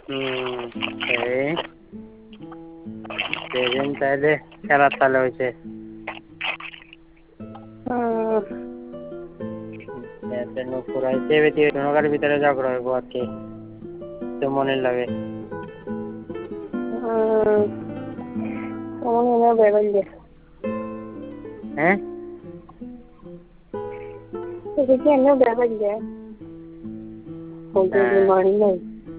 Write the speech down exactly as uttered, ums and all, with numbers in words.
হুম এই সেদিন তাইলে খেলার তালে হয়েছে নুপুর ভিতরে ঝগড়া হইব আর কি তো মনে লাগে হ্যাঁ Jadi kan ada berapa dia? Untuk lima hari ni.